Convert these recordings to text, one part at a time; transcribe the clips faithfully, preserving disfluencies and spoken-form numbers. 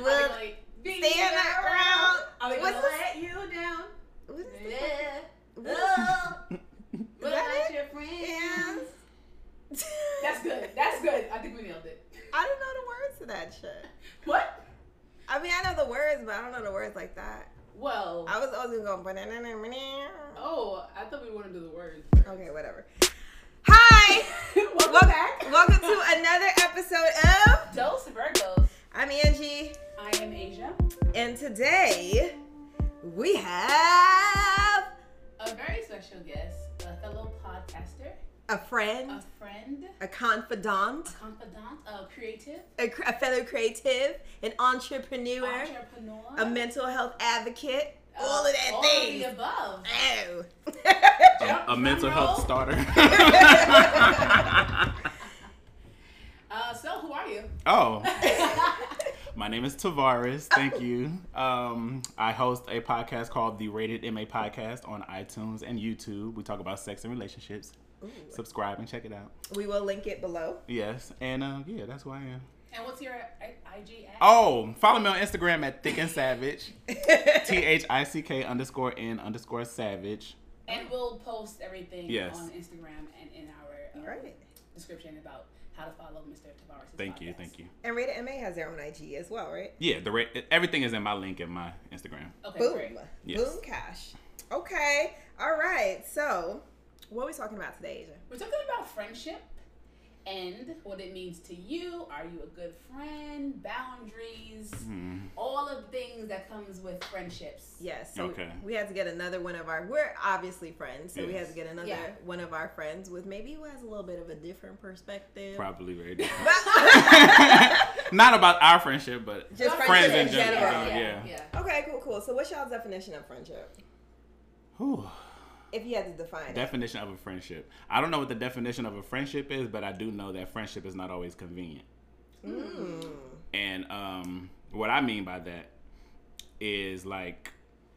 will be stand around. Are we What's gonna this? let you down? What is the Yeah. What Oh, Is what that about it? your friends? Yes. That's good. That's good. I think we nailed it. I don't know the words to that shit. What? I mean, I know the words, but I don't know the words like that. Well. I was always gonna go. Oh, I thought we were gonna do the words. Okay, whatever. Hi. Welcome Wel- back. Welcome to another episode of Dose Virgos. I'm Angie, I am Asia. and today we have A very special guest, a fellow podcaster, a friend, a friend, a confidant, a confidant, a creative, a, cr- a fellow creative, an entrepreneur, entrepreneur, a mental health advocate, uh, all of that all things. of the above. Oh. Drum- A mental drum roll. health starter. Uh, so who are you? Oh, my name is Tavares. Thank you. Um, I host a podcast called the Rated M A Podcast on iTunes and YouTube. We talk about sex and relationships. Ooh. Subscribe and check it out. We will link it below. Yes, and uh, yeah, that's who I am. And what's your I- IG at? Oh, follow me on Instagram at Thick and Savage. T H I C K underscore N underscore Savage. And we'll post everything Yes. on Instagram and in our um, Right. description about how to follow Mister Tavares. Thank you, thank you. And Rated M A has their own I G as well, right? Yeah, the ra- everything is in my link in my Instagram. Okay, Boom. great. Yes. Boom cash. Okay. All right. So, what are we talking about today, Asia? We're talking about friendship and what it means to you. Are you a good friend? Boundaries. Hmm. All of the things that comes with friendships. Yes. So Okay. we, we had to get another one of our. We're obviously friends, so we had Yes. to get another Yeah. one of our friends with maybe who has a little bit of a different perspective. Probably very different. But- Not about our friendship, but Just friends friendship in general. Yeah, Yeah. yeah. Okay. Cool. Cool. So, what's y'all's definition of friendship? Whew. If you had to define it. Definition of a friendship. I don't know what the definition of a friendship is, but I do know that friendship is not always convenient. Mm. And um, what I mean by that is like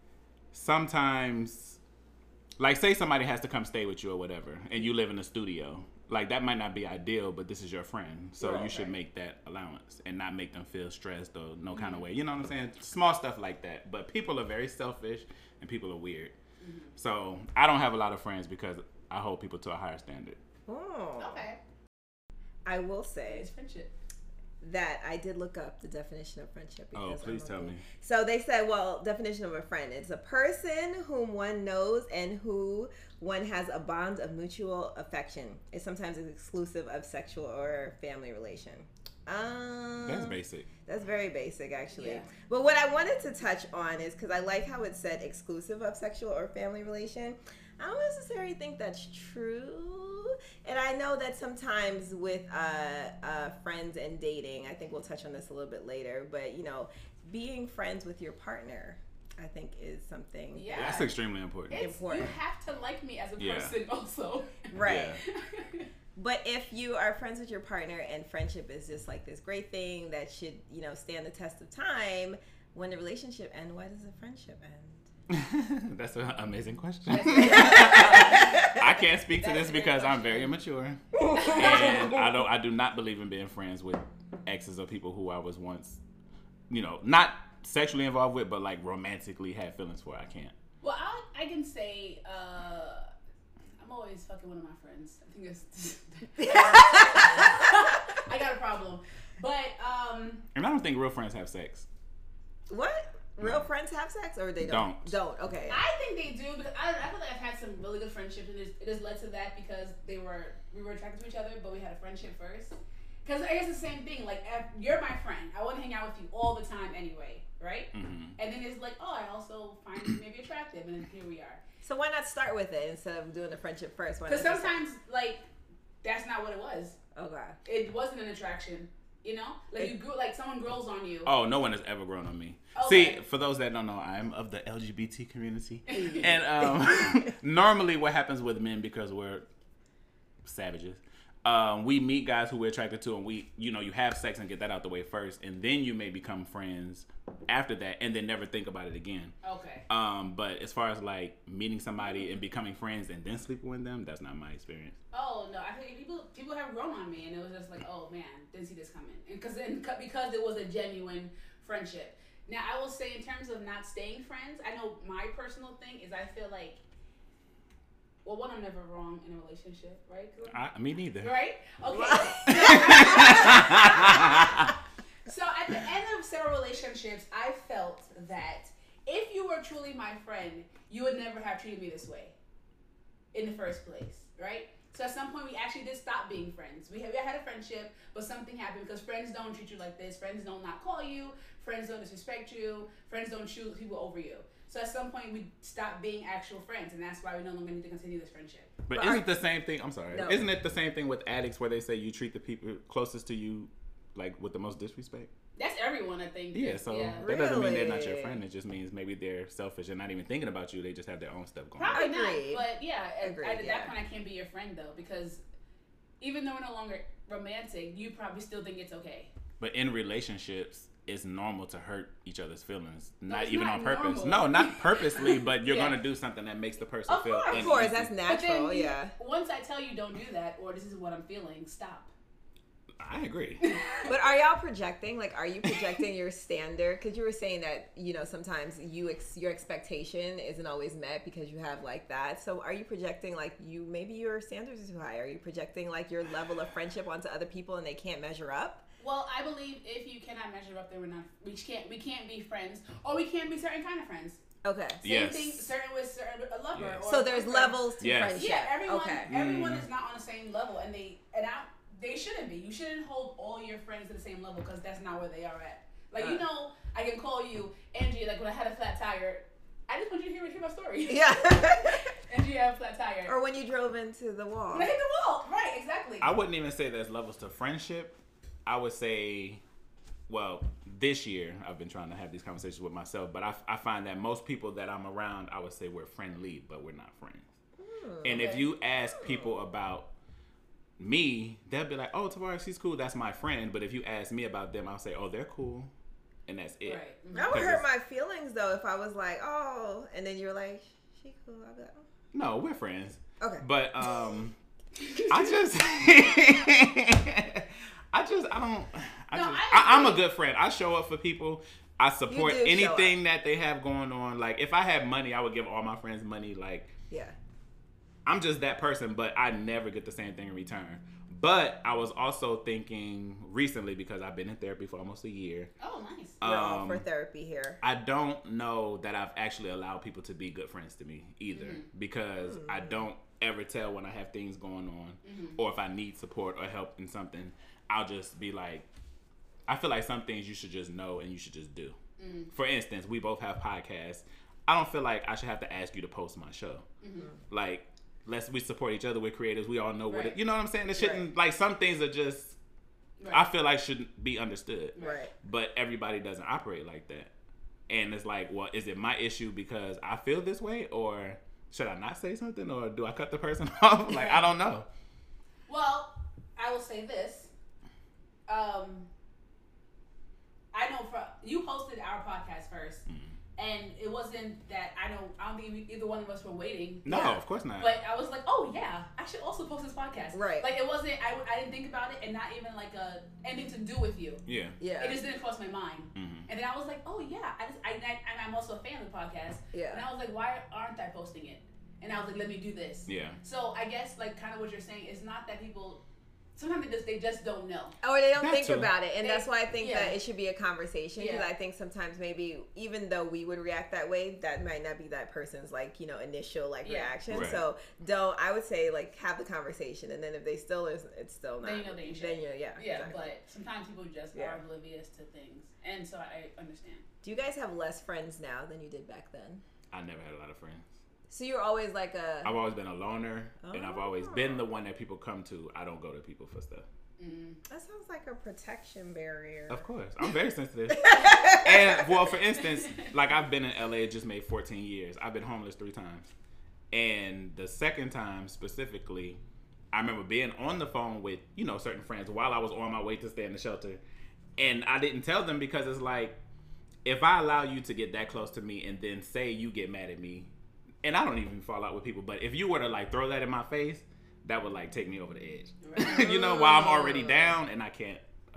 sometimes, like say somebody has to come stay with you or whatever, and you live in a studio. Like that might not be ideal, but this is your friend, so Right, you should right. make that allowance and not make them feel stressed or no kind of way. You know what I'm saying? Small stuff like that. But people are very selfish and people are weird. So I don't have a lot of friends because I hold people to a higher standard. Oh. Okay. I will say It's friendship. that I did look up the definition of friendship. Oh, because please I'm tell a- me. So they said, well, definition of a friend. It's a person whom one knows and who one has a bond of mutual affection. It's sometimes exclusive of sexual or family relation. Um, That's basic. That's very basic, actually. Yeah. But what I wanted to touch on is because I like how it said exclusive of sexual or family relation. I don't necessarily think that's true. And I know that sometimes with uh, uh, friends and dating, I think we'll touch on this a little bit later, but, you know, being friends with your partner, I think is something. Yeah. That's extremely important. It's, Important. you have to like me as a Yeah. person also. Right. But if you are friends with your partner and friendship is just like this great thing that should, you know, stand the test of time, when the relationship ends, why does the friendship end? That's an amazing question. I can't speak to That's this a good because I'm question. very immature, and I don't. I do not believe in being friends with exes or people who I was once, you know, not sexually involved with, but like romantically had feelings for. I can't. Well, I, I can say uh, I'm always fucking one of my friends. I think it's I got a problem, but um, And I don't think real friends have sex. What? Real friends have sex or they don't? Don't. Don't. Okay. I think they do because I, I feel like I've had some really good friendships, and it, it has led to that because they were we were attracted to each other, but we had a friendship first. Because I guess it's the same thing. Like if you're my friend, I want to hang out with you all the time anyway, right? Mm-hmm. And then it's like, oh, I also find you maybe attractive, and then here we are. So why not start with it instead of doing the friendship first? Why Because not just- sometimes like that's not what it was. Okay. It wasn't an attraction. You know, like you grew, like someone grows on you. Oh, no one has ever grown on me. Okay. See, for those that don't know, I'm of the L G B T community, and um, normally what happens with men, because we're savages, um, we meet guys who we're attracted to, and we, you know, you have sex and get that out the way first, and then you may become friends after that, and then never think about it again. Okay. Um, but as far as like meeting somebody and becoming friends and then sleeping with them, that's not my experience. Oh no, I think people people have grown on me, and it was just like, oh man, didn't see this coming, and because then because it was a genuine friendship. Now, I will say in terms of not staying friends, I know my personal thing is I feel like, well, one, I'm never wrong in a relationship, right? I, me neither. Right? Okay. So at the end of several relationships, I felt that if you were truly my friend, you would never have treated me this way in the first place, right? So at some point, we actually did stop being friends. We had, we had a friendship, but something happened because friends don't treat you like this. Friends don't not call you. Friends don't disrespect you. Friends don't choose people over you. So at some point, we stopped being actual friends, and that's why we no longer need to continue this friendship. But, But isn't are- the same thing? I'm sorry. No. Isn't it the same thing with addicts where they say you treat the people closest to you like with the most disrespect? That's everyone, I think. Yeah. So yeah. that doesn't mean they're not your Really? friend. It just means maybe they're selfish and not even thinking about you. They just have their own stuff going. Probably Agreed. not. But yeah, at, Agreed, at yeah. that point, I can't be your friend though, because even though we're no longer romantic, you probably still think it's okay. But in relationships, it's normal to hurt each other's feelings. Not it's even not on purpose. normal. No, not purposely, but you're Yeah. going to do something that makes the person Of feel course. Of course, uneasy. that's But natural. then you- Yeah. once I tell you don't do that, or this is what I'm feeling, stop. I agree. But are y'all projecting? Like, are you projecting your standard? Because you were saying that, you know, sometimes you ex- your expectation isn't always met because you have like that. So are you projecting like you maybe your standards are too high? Are you projecting like your level of friendship onto other people and they can't measure up? Well, I believe if you cannot measure up, then we're not. We can't. We can't be friends, or we can't be certain kind of friends. Okay. Same Yes. thing, certain with certain a lover. Yes. Or So a there's friend. levels to Yes. friendship. Yeah, everyone. Okay. Everyone Mm. is not on the same level, and they and I, they shouldn't be. You shouldn't hold all your friends to the same level because that's not where they are at. Like you Uh. know, I can call you Angie. Like when I had a flat tire, I just want you to hear, hear my story. Yeah. Angie, I have a flat tire. Or when you drove into the wall. When I hit the wall. Right. Exactly. I wouldn't even say there's levels to friendship. I would say, well, this year I've been trying to have these conversations with myself, but I, I find that most people that I'm around, I would say we're friendly, but we're not friends. And if Okay. you ask people about me, they'll be like, "Oh, Tavares, she's cool. That's my friend." But if you ask me about them, I'll say, "Oh, they're cool," and that's it. Right. Mhm. That would Because hurt it's- my feelings though if I was like, oh, and then you're like, she cool. I'd be like, No, we're friends. oh. Okay. But um, I just, I just, I don't. I No, just, I I, I'm a agree. good friend. I show up for people. I support do show anything that they have going on. Like if I had money, I would give all my friends money. Like Yeah. I'm just that person, but I never get the same thing in return. But I was also thinking recently, because I've been in therapy for almost a year. Oh, nice. We're all um, for therapy here. I don't know that I've actually allowed people to be good friends to me either, Mm-hmm. because I don't ever tell when I have things going on, Mm-hmm. or if I need support or help in something. I'll just be like, I feel like some things you should just know and you should just do. Mm-hmm. For instance, we both have podcasts. I don't feel like I should have to ask you to post my show. Mm-hmm. Like, let's we support each other. We're creators. We all know what Right. it. You know what I'm saying? It shouldn't like some things are just. Right. I feel like shouldn't be understood. Right. But everybody doesn't operate like that. And it's like, well, is it my issue because I feel this way, or should I not say something, or do I cut the person off? Like, I don't know. Well, I will say this. Um, I know for you hosted our podcast first, and it wasn't that I don't. I don't think we- either one of us were waiting. No, Yeah. of course not. But I was like, oh yeah, I should also post this podcast. Right. Like it wasn't. I, I didn't think about it, and not even like a anything to do with you. yeah. Yeah. It just didn't cross my mind. hmm And then I was like, oh yeah, I just I, I and I'm also a fan of the podcast. Yeah. And I was like, why aren't I posting it? And I was like, let me do this. Yeah. So I guess like kind of what you're saying is not that people sometimes they just they just don't know. Or they don't That think too. about it, and They- that's why I think yeah. that it should be a conversation. Because Yeah. I think sometimes maybe even though we would react that way, that might not be that person's like you know initial like Yeah. reaction. Right. So don't. I would say like have the conversation, and then if they still is, it's still not. Then you know that you should. Then you yeah. Yeah, exactly. but sometimes people just Yeah. are oblivious to things, and so I understand. Do you guys have less friends now than you did back then? I never had a lot of friends. So you're always like a. I've always been a loner, and I've always Oh. been the one that people come to. I don't go to people for stuff. Mm. That sounds like a protection barrier. Of course, I'm very sensitive. And well, for instance, like I've been in L A, just made fourteen years. I've been homeless three times, and the second time specifically, I remember being on the phone with you know certain friends while I was on my way to stay in the shelter, and I didn't tell them because it's like, if I allow you to get that close to me and then say you get mad at me, and I don't even fall out with people, but if you were to like throw that in my face, that would like take me over the edge. Right. You know, while I'm already down and I can't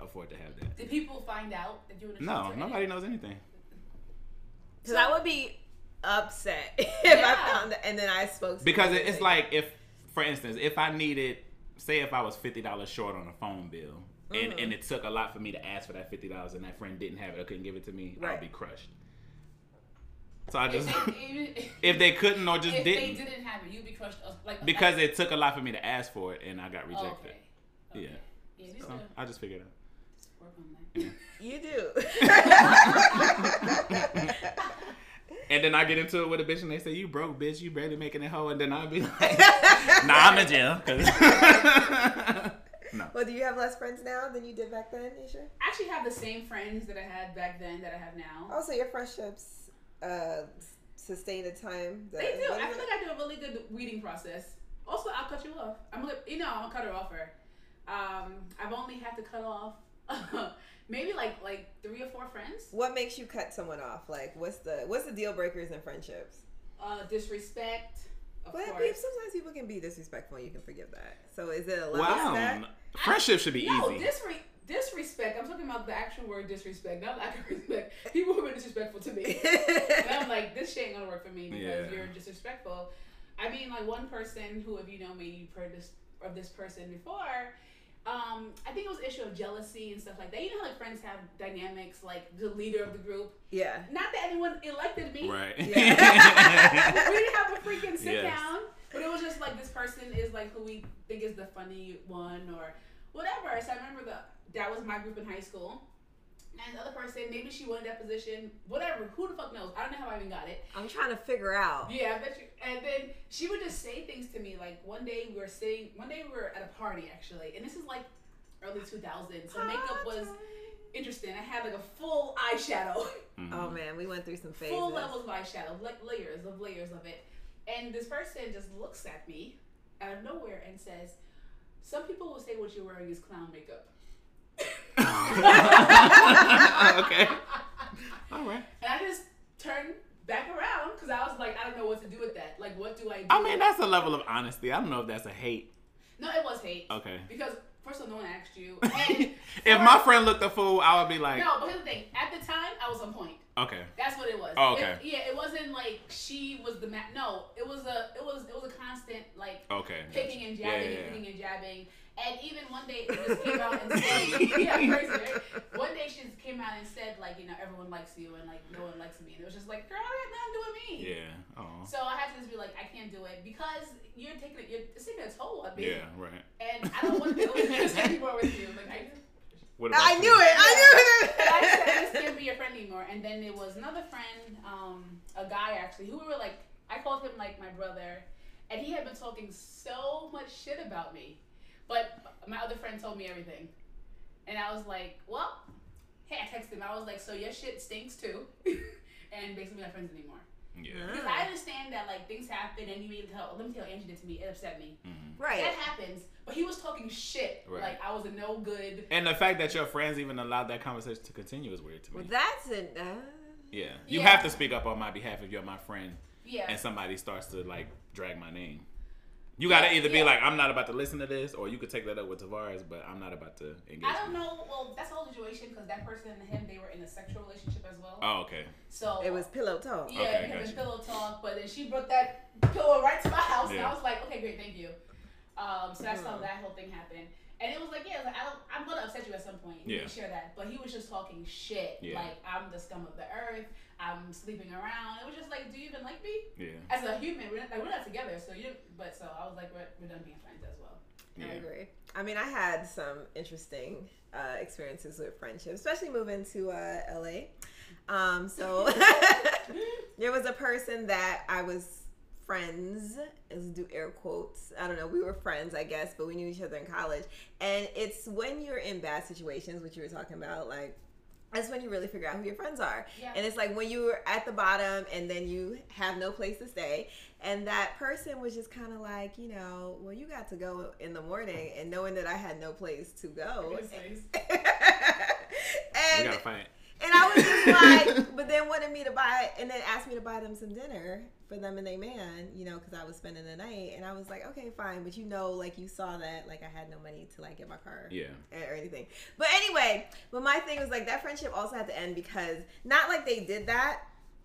afford to have that. Did people find out that you were in a No, shelter? nobody knows anything. Because I would be upset if Yeah. I found that, and then I spoke to Because them. it's like if, for instance, if I needed, say, if I was fifty dollars short on a phone bill, and, Mhm. and it took a lot for me to ask for that fifty dollars, and that friend didn't have it or couldn't give it to me, Right. I'd be crushed. So I If just, they, if they couldn't or just if didn't, they didn't have it, you'd be crushed. uh, Like because it took a lot for me to ask for it, and I got oh, rejected. okay. Okay. Yeah. Yeah, you So should I just figured it work on that. You do. And then I get into it with a bitch, and they say, "You broke, bitch. You barely making it whole." And then I'll be like, "Nah, I'm in jail." 'Cause no. Well, do you have less friends now than you did back then, Nisha? I actually have the same friends that I had back then that I have now. Also, your friendships uh, sustain the time. That, They do. what I is feel it? like I do a really good weeding process. Also, I'll cut you off. I'm gonna, you know, I'm a cutter offer. Um, I've only had to cut off maybe like like three or four friends. What makes you cut someone off? Like, what's the what's the deal breakers in friendships? Uh, disrespect, of But course. pe- sometimes people can be disrespectful, and you can forgive that. So is it a level Well, to I that? don't. Friendship should be no, easy. disre- disrespect. I'm talking about the actual word disrespect, not lack of respect. People who are disrespectful to me. And I'm like, this shit ain't gonna work for me because Yeah. you're disrespectful. I mean, like one person who, if you know me, you've heard this of this person before. Um, I think it was an issue of jealousy and stuff like that. You know how like friends have dynamics, like the leader of the group. Yeah. Not that anyone elected me. Right. we didn't have a freaking sit Yes. down, but it was just like this person is like who we think is the funny one or whatever. So I remember the that was my group in high school. And the other person, maybe she wanted that position, whatever. Who the fuck knows? I don't know how I even got it. I'm trying to figure out. Yeah, I bet you. And then she would just say things to me. Like one day we were sitting, one day we were at a party actually, and this is like early two thousands. So makeup was interesting. I had like a full eyeshadow, Mhm. Oh man, we went through some phases. full levels of eyeshadow, like layers of layers of it. And this person just looks at me out of nowhere and says, "Some people will say what you're wearing is clown makeup." Okay. All right. And I just turned back around because I was like, I don't know what to do with that. Like, what do I do? I mean, that's a level of honesty. I don't know if that's a hate. No, it was hate. Okay. Because first of all, no one asked you. And If my friend looked a fool, I would be like, no, but here's the thing. At the time, I was on point. okay. That's what it was. Oh, okay. It- yeah, it wasn't like she was the ma- no. It was a it was it was a constant like Okay. picking and Yeah, jabbing yeah, and yeah. picking and jabbing. And even one day it just came out and said, yeah, crazy, right? One day she just came out and said like, you know, everyone likes you and like no one likes me. And it was just like, girl, that had nothing to do with me. Yeah. Oh. So I had to just be like, I can't do it because you're taking it, you're it's taking a toll on me. Yeah. Right. And I don't want to do this anymore with you. Like I just What about I you? knew it. I knew and I it. said, I just can't be your friend anymore. And then there was another friend, um, a guy actually, who we were like, I called him like my brother, and he had been talking so much shit about me. But my other friend told me everything. And I was like, well, hey, I texted him. I was like, so your shit stinks too. And basically, we're not friends anymore. Yeah. Because I understand that like things happen and you need to tell, let me tell you, Angie did to me, it upset me. Mhm. Right. That happens. But he was talking shit. Right. Like I was a no good. And the fact that your friends even allowed that conversation to continue is weird to me. Well, that's an. Uh, Yeah. You Yeah. have to speak up on my behalf if you're my friend Yeah. and somebody starts to like drag my name. You gotta Yeah, either be yeah. like, I'm not about to listen to this, or you could take that up with Tavares, but I'm not about to engage. I don't with you. know. Well, that's the whole situation because that person and him, they were in a sexual relationship as well. Oh, okay. So it was pillow talk. yeah, Okay, it had gotcha. been pillow talk, but then she brought that pillow right to my house, and Yeah. I was like, okay, great, thank you. Um, so that's how Mhm. that whole thing happened, and it was like, yeah, like, I don't, I'm gonna upset you at some point. You Yeah. can share that, but he was just talking shit, Yeah. like I'm the scum of the earth. I'm sleeping around. It was just like, do you even like me Yeah. as a human? We're not, like we're not together, so you. But so I was like, we're, we're done being friends as well. Yeah. I agree. I mean, I had some interesting uh, experiences with friendship, especially moving to uh, L A. Um, so there was a person that I was friends, let's do air quotes. I don't know. We were friends, I guess, but we knew each other in college. And it's when you're in bad situations, which you were talking about, like, that's when you really figure out who your friends are. Yeah. And it's like when you're at the bottom and then you have no place to stay. And that person was just kind of like, you know, well, you got to go in the morning, and knowing that I had no place to go. His face. We and gotta fight. and I was just like, but then what wanted me to buy, and then asked me to buy them some dinner for them and they man, you know, because I was spending the night, and I was like, okay, fine, but you know, like you saw that, like I had no money to like get my car, Yeah. or anything. But anyway, but my thing was like that friendship also had to end because not like they did that,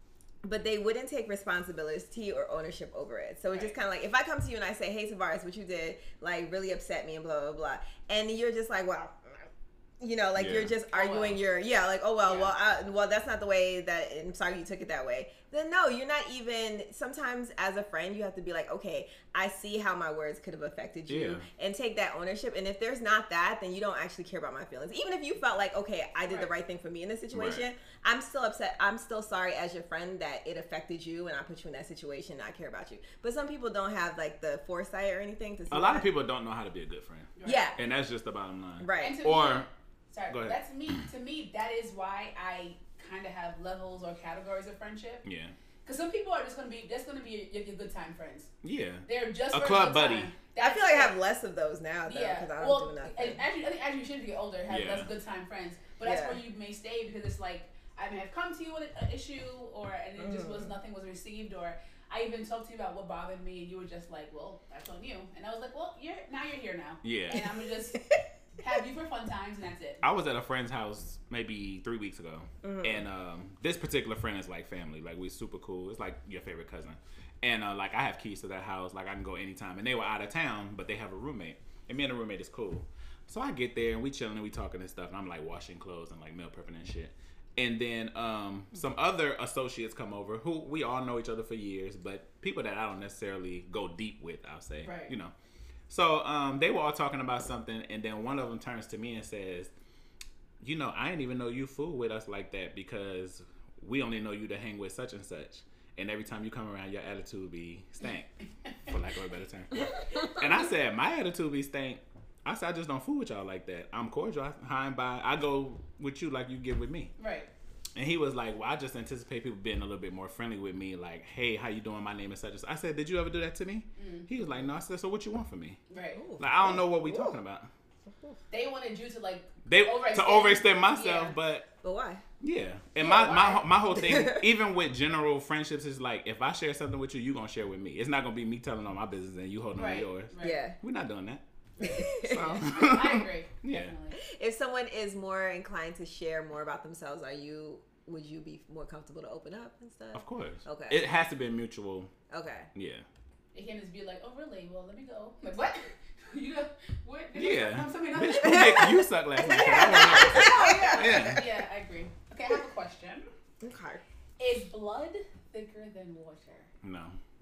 but they wouldn't take responsibility or ownership over it. So it just kind of like, if I come to you and I say, hey, Tavares, what you did, like, really upset me and blah, blah, blah. And you're just like, well, you know, like, Yeah. you're just arguing Oh, well. your, yeah, like, oh, well, Yeah. well, I, well, that's not the way that, I'm sorry you took it that way. Then no, you're not even, sometimes as a friend, you have to be like, okay, I see how my words could have affected you, Yeah. and take that ownership. And if there's not that, then you don't actually care about my feelings. Even if you felt like, okay, I did the Right. right thing for me in this situation, Right. I'm still upset. I'm still sorry as your friend that it affected you and I put you in that situation and I care about you. But some people don't have like the foresight or anything to see A lot that. of people don't know how to be a good friend, Right. Yeah. and that's just the bottom line. Right. And to Or me, sorry, go ahead. that's me. To me, that is why I kind of have levels or categories of friendship. yeah, Because some people are just gonna be, that's gonna be your, your good time friends. yeah, They're just A for club good buddy. time. I feel like I That's have less of those now though Yeah, because I don't well, do nothing. and as you, I think as you should get older, have Yeah. less good time friends. But that's Yeah. where you may stay because it's like I may have come to you with an issue, or and it just was Mm. nothing was received, or I even talked to you about what bothered me, and you were just like, "Well, that's on you," and I was like, "Well, you're now you're here now, yeah. and I'm gonna just have you for fun times, and that's it." I was at a friend's house maybe three weeks ago, Mm-hmm. and um, this particular friend is like family. Like, we're super cool. It's like your favorite cousin. And uh, like, I have keys to that house. Like, I can go anytime. And they were out of town, but they have a roommate. And me and the roommate is cool. So I get there and we chilling and we talking and stuff. And I'm like washing clothes and like meal prepping and shit. And then um, some other associates come over who we all know each other for years, but people that I don't necessarily go deep with, I'll say. Right. You know. So um, they were all talking about something, and then one of them turns to me and says, you know, I didn't even know you fool with us like that because we only know you to hang with such and such. And every time you come around, your attitude be stank, for lack of a better term. And I said, my attitude be stank. I said, I just don't fool with y'all like that. I'm cordial. I, high and by. I go with you like you get with me. Right. And he was like, well, I just anticipate people being a little bit more friendly with me. Like, hey, how you doing? My name is such and such. I said, did you ever do that to me? Mm. He was like, no. I said, so what you want from me? Right. Like, I don't know what we talking about. They wanted you to like They overextend. to overextend myself, Yeah. but But why? yeah. And Yeah, my, my why? my whole thing, even with general friendships, is like, if I share something with you, you gonna share with me. It's not gonna be me telling all my business and you holding on Right. to yours. Right. Yeah. We're not doing that. Yeah. So I agree. Yeah. Definitely. If someone is more inclined to share more about themselves, are you? Would you be more comfortable to open up and stuff? Of course. Okay. It has to be mutual. Okay. Yeah. It can just be like, oh really? Well, let me go. Like what? You go? What? Did Yeah. You come to me? Bitch, who dick you suck last night? 'Cause I wanna- Oh, yeah. Yeah. Yeah, I agree. Okay, I have a question. Okay. Is blood thicker than water? No.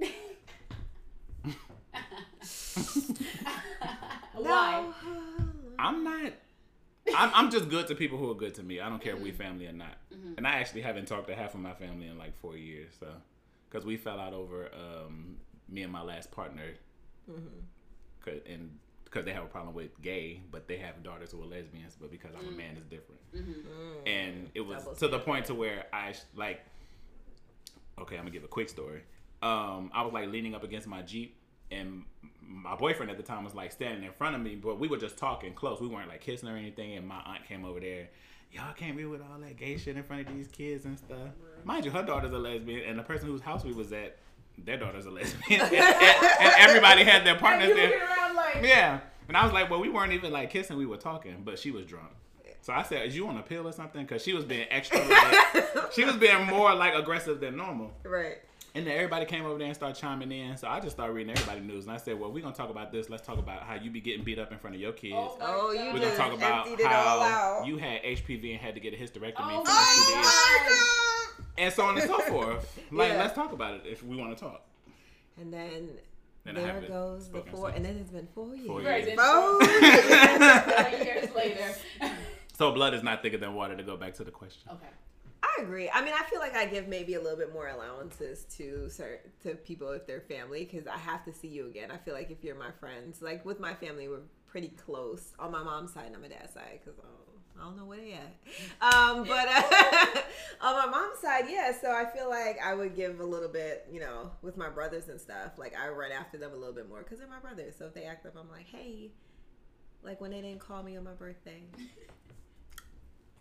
Why? I'm not. I'm, I'm just good to people who are good to me. I don't care if we family or not. Mm-hmm. And I actually haven't talked to half of my family in like four years. So, because we fell out over um, me and my last partner, Mm-hmm. cause, and because they have a problem with gay, but they have daughters who are lesbians. But because I'm a man, it's different. Mm-hmm. And it was Double to the standard. point to where I sh- like. Okay, I'm gonna give a quick story. Um, I was like leaning up against my Jeep, and my boyfriend at the time was like standing in front of me, but we were just talking close. We weren't like kissing or anything. And my aunt came over there. Y'all can't be with all that gay shit in front of these kids and stuff. Mind you, her daughter's a lesbian, and the person whose house we was at, their daughter's a lesbian, and, and- and everybody had their partners You there. looking around like, Yeah, and I was like, well, we weren't even like kissing. We were talking, but she was drunk. So I said, is you on a pill or something? Because she was being extra, like, she was being more like aggressive than normal. Right. And then everybody came over there and started chiming in. So I just started reading everybody's news. And I said, well, we're going to talk about this. Let's talk about how you be getting beat up in front of your kids. oh, my Oh, you God. we're going to just talk about emptied it all how out. you had H P V and had to get a hysterectomy Oh, for the two my days. God. And so on and so forth. Like, Yeah. let's talk about it if we want to talk. And then Then I there haven't goes the spoken four, since. and then it's been four years. Four Right, years. it's Four four years later. So blood is not thicker than water, to go back to the question. Okay. I agree. I mean, I feel like I give maybe a little bit more allowances to certain to people if they're family because I have to see you again. I feel like if you're my friends, like with my family, we're pretty close on my mom's side and on my dad's side because oh, I don't know where they at. Um, but uh, on my mom's side, yeah. So I feel like I would give a little bit, you know, with my brothers and stuff. Like I run after them a little bit more because they're my brothers. So if they act up, I'm like, hey, like when they didn't call me on my birthday. It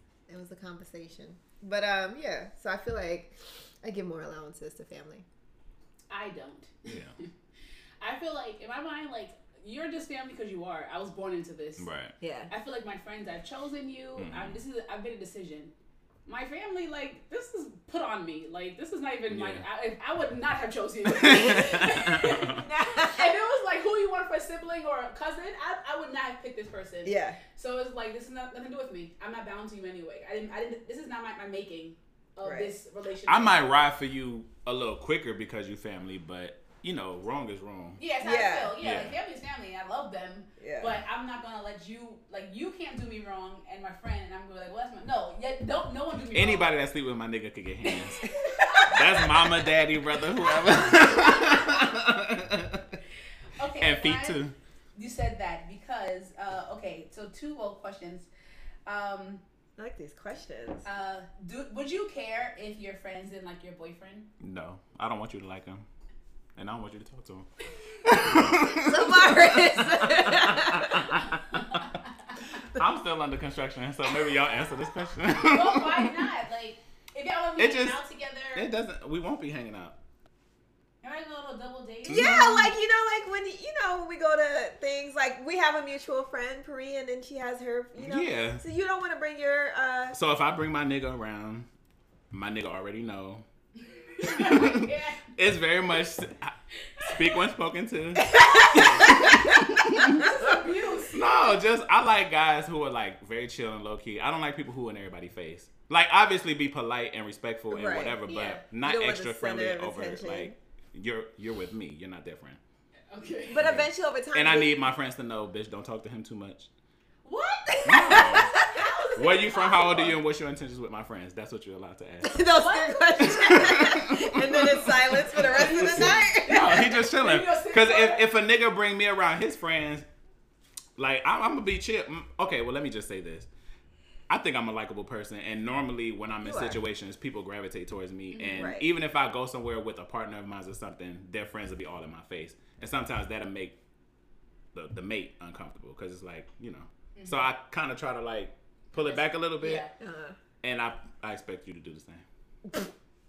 was the conversation. But um, yeah. So I feel like I give more allowances to family. I don't. Yeah. I feel like in my mind, like you're just family because you are. I was born into this. Right. Yeah. I feel like my friends, I've chosen you. Mm-hmm. I'm, this is I've made a decision. My family, like this is put on me. Like this is not even Yeah. my. I, I would not have chosen you. If it was like who you want for a sibling or a cousin, I, I would not have picked this person. Yeah. So it's like this is not nothing to do with me. I'm not bound to you anyway. I didn't. I didn't. This is not my, my making of Right. this relationship. I might ride for you a little quicker because you family, but you know, wrong is wrong. Yeah, it's how Yeah. I feel. Yeah, Yeah. like family is family. I love them. Yeah. But I'm not gonna let you like you can't do me wrong and my friend and I'm gonna be like, well that's my no, yeah, don't no one do me Anybody wrong. that sleep with my nigga could get hands. That's mama, daddy, brother, whoever. Okay. And feet Ryan, too. You said that because uh okay, so two old questions. Um I like these questions. uh do would you care if your friends didn't like your boyfriend? No, I don't want you to like him. And I don't want you to talk to him. So Morris. I'm still under construction, so maybe y'all answer this question. Well, why not? Like if y'all want to It be hanging just- out together, It doesn't. We won't be hanging out. am I gonna little double date? Yeah, like you know, like when you know when we go to things like we have a mutual friend, Pari, and then she has her, you know. Yeah. So you don't want to bring your. uh So if I bring my nigga around, my nigga already know. Yeah. It's very much speak when spoken to. Abuse. No, just I like guys who are like very chill and low key. I don't like people who in everybody's face. Like obviously be polite and respectful and Right. whatever, but Yeah. not You don't want extra the friendly center of over attention. like you're you're with me. You're not different. Okay. But eventually, over time. And I you- need my friends to know, bitch, don't talk to him too much. What? Where you from? How old are you? And what's your intentions with my friends? That's what you're allowed to ask. Those good questions. And then it's silence for the rest of the night. No, he just chilling. You gonna sit Because there? if, if a nigga bring me around his friends, like I'm, I'm gonna be chill. Mm, Okay, well let me just say this. I think I'm a likable person, and normally when I'm in You are. situations, people gravitate towards me. And Right. even if I go somewhere with a partner of mine or something, their friends will be all in my face, and sometimes that'll make the the mate uncomfortable because it's like you know. So I kind of try to like pull it back a little bit, Yeah. Uh-huh. and I I expect you to do the same.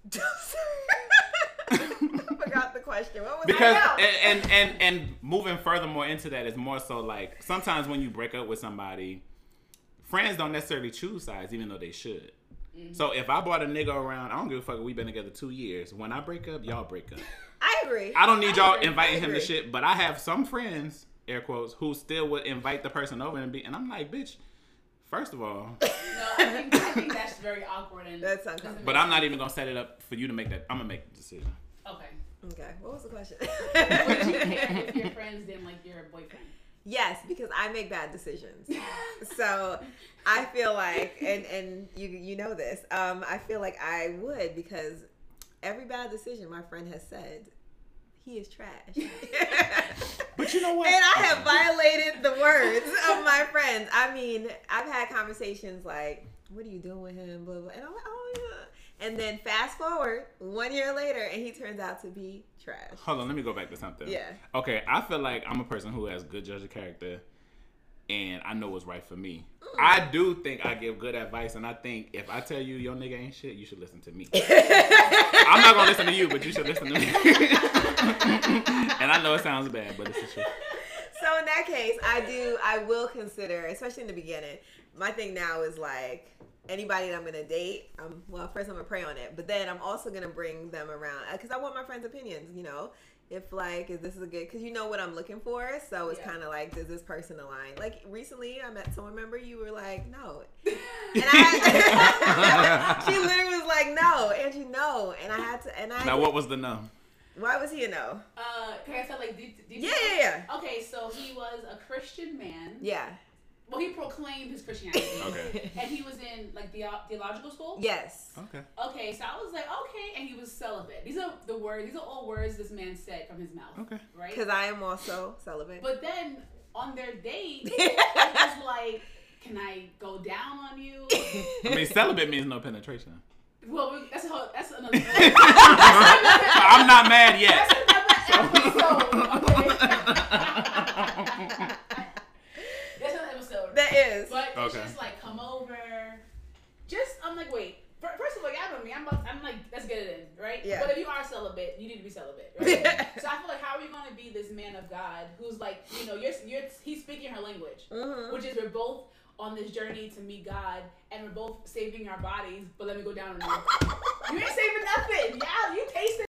I forgot the question. What was Because I know. and, and and and moving furthermore into that is more so like sometimes when you break up with somebody, friends don't necessarily choose sides even though they should. Mm-hmm. So if I brought a nigga around, I don't give a fuck. We've been together two years. When I break up, y'all break up. I agree. I don't need I y'all agree. inviting I him to agree. shit, but I have some friends, air quotes, who still would invite the person over and be, and I'm like, bitch. First of all, No, I think, I think that's very awkward and That's uncomfortable. but I'm not even gonna set it up for you to make that. I'm gonna make the decision. Okay. Okay. What was the question? Would you care if your friends didn't like your boyfriend? Yes, because I make bad decisions. So I feel like, and and you you know this, um, I feel like I would because every bad decision my friend has said, he is trash. But you know what? And I have violated the words of my friends. I mean, I've had conversations like, "What are you doing with him?" Blah blah. And I'm like, "Oh yeah." And then fast forward one year later, and he turns out to be trash. Hold on, let me go back to something. Yeah. Okay, I feel like I'm a person who has good judge of character, and I know what's right for me. I do think I give good advice, and I think if I tell you your nigga ain't shit, you should listen to me. I'm not gonna listen to you, but you should listen to me. And I know it sounds bad, but it's the truth. So in that case, I do. I will consider, especially in the beginning. My thing now is like anybody that I'm gonna date. Um, well, first I'm gonna pray on it, but then I'm also gonna bring them around because I want my friends' opinions. You know, if like, is this is a good? Because you know what I'm looking for. So it's Yeah. kind of like, does this person align? Like recently, I met someone. Remember, you were like, no, and I. She literally was like, no, Angie, no, and I had to. And I. Now, what was the no? Why was he a no? Uh, can I tell like deep, deep Yeah, yeah, yeah. Okay, so he was a Christian man. Yeah. Well, he proclaimed his Christianity. Okay. And he was in like the theological school. Yes. Okay. Okay, so I was like, okay, and he was celibate. These are the words. These are all words this man said from his mouth. Okay. Right. Because I am also celibate. But then on their date, it was like, can I go down on you? I mean, celibate means no penetration. Well, we- that's a whole, that's another. So I'm not mad yet. That's another episode. Okay. That's another episode. That is. But it's Okay. just like come over. Just I'm like, wait. First of all, y'all know me. I'm, about, I'm like, let's get it in, right? Yeah. But if you are celibate, you need to be celibate, right? So I feel like, how are we going to be this man of God who's like, you know, you're, you're he's speaking her language, mm-hmm. which is we're both on this journey to meet God, and we're both saving our bodies. But let me go down on you. You ain't saving nothing. Yeah, you tasted.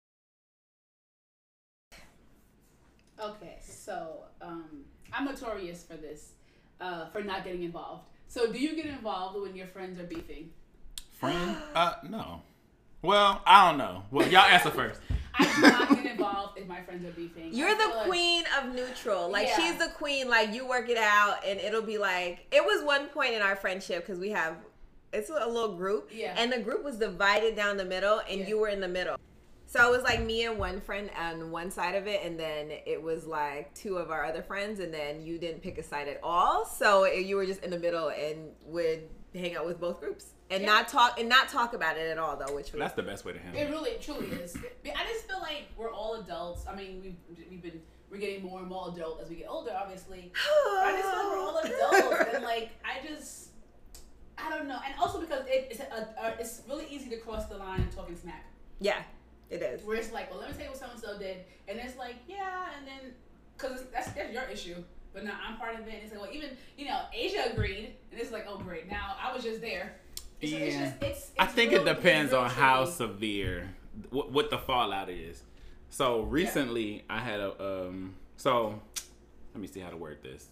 Okay, so um, I'm notorious for this, uh, for not getting involved. So do you get involved when your friends are beefing? Friend? Uh, no. Well, I don't know. Well, y'all answer first. I do not get involved if my friends are beefing. You're I the feel queen like, of neutral. Like, yeah. she's the queen. Like, you work it out, and it'll be like, it was one point in our friendship, because we have, it's a little group. Yeah. And the group was divided down the middle, and yeah. you were in the middle. So it was like me and one friend on one side of it, and then it was like two of our other friends, and then you didn't pick a side at all. So you were just in the middle and would hang out with both groups. And yeah. not talk and not talk about it at all, though. Which was, that's the best way to handle it. It really, truly is. I just feel like we're all adults. I mean, we've we've been we're getting more and more adult as we get older, obviously. But I just feel like we're all adults, and like I just, I don't know. And also because it, it's a, a, it's really easy to cross the line and talking smack. Yeah, it is. Where it's like, well, let me tell you what so and so did, and it's like, yeah, and then because that's that's your issue. But now I'm part of it. And it's like, well, even you know, Asia agreed, and it's like, oh great, now I was just there. So yeah, it's just, it's, it's I think real, it depends on tricky. how severe what, what the fallout is. So recently, yeah. I had a um. So let me see how to word this.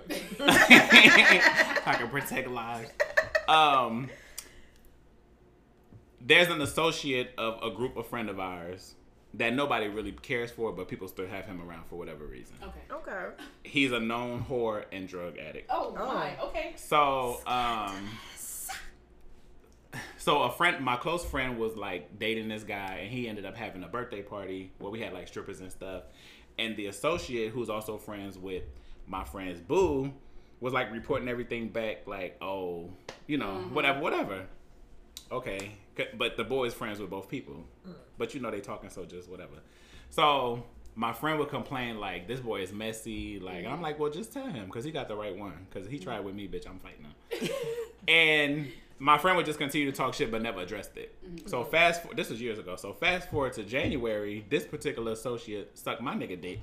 I can protect lives. Um, there's an associate of a group of friend of ours that nobody really cares for, but people still have him around for whatever reason. Okay. Okay. He's a known whore and drug addict. Oh, oh. my. Okay. So um. So a friend, my close friend was like dating this guy, and he ended up having a birthday party where we had like strippers and stuff. And the associate, who's also friends with my friend's boo, was like reporting everything back, like, oh, you know, mm-hmm. whatever, whatever. Okay, but the boy is friends with both people, but you know they talking, so just whatever. So my friend would complain like, this boy is messy, like, mm-hmm. I'm like, well, just tell him because he got the right one, because he tried with me, bitch, I'm fighting him. And my friend would just continue to talk shit but never addressed it. Mm-hmm. So fast forward, this was years ago. So fast forward to January, this particular associate sucked my nigga dick.